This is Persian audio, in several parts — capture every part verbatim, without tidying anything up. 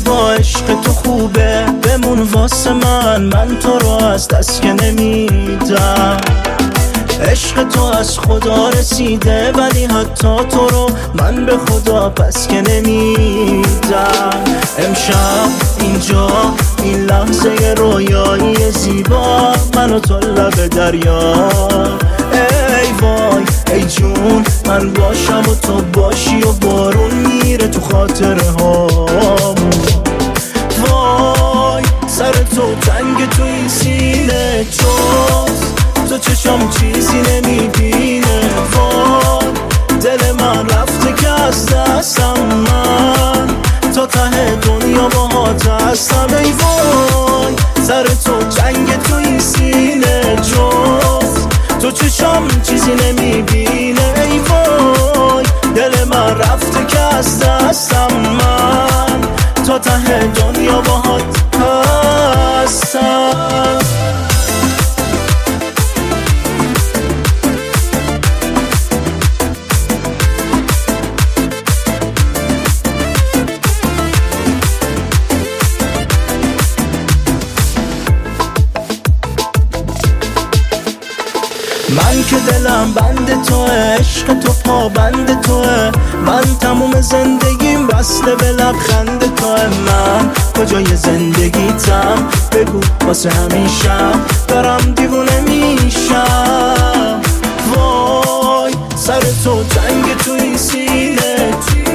با عشق تو خوبه، بمون واسه من، من تو رو از دست که نمیدم. عشق تو از خدا رسیده، ولی حتی تو رو من به خدا پس که نمیدم. امشب اینجا این لحظه رویایی زیبا، من و تو لب دریا. ای وای ای جون، من باشم و تو باشی و بارون میره تو خاطره هامون. وای سر تو تنگ تو این سینه، جز تو چشم چیزی نمیبینه. وای دل من رفته که از دستم، من تا ته دنیا باهات هستم. ای وای سر تو جنگ تو این سینه، جز تو چشم چیزی نمیبینه. ای وای دل من رفته که از دستم، من تا ته دنیا باهات هستم. من که دلم بند توه، عشق تو پا بند توه، من تموم زندگیم بسته به لبخند توه. من کجای زندگیتم بگو واسه همیشم، دارم دیوونه میشم. وای سر تو جنگ تو این سینه،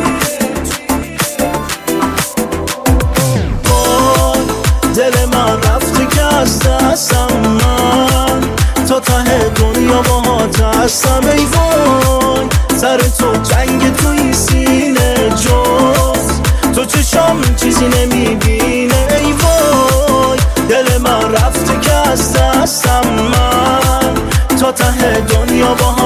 وای دل من رفته که از دستم، من تا ته دنیا باهات هستم. ای وای سر تو جنگ تو این سینه، جز تو چشم چیزی نمیبینه. ای وای دل من رفته که از دستم، من تا ته دنیا باهات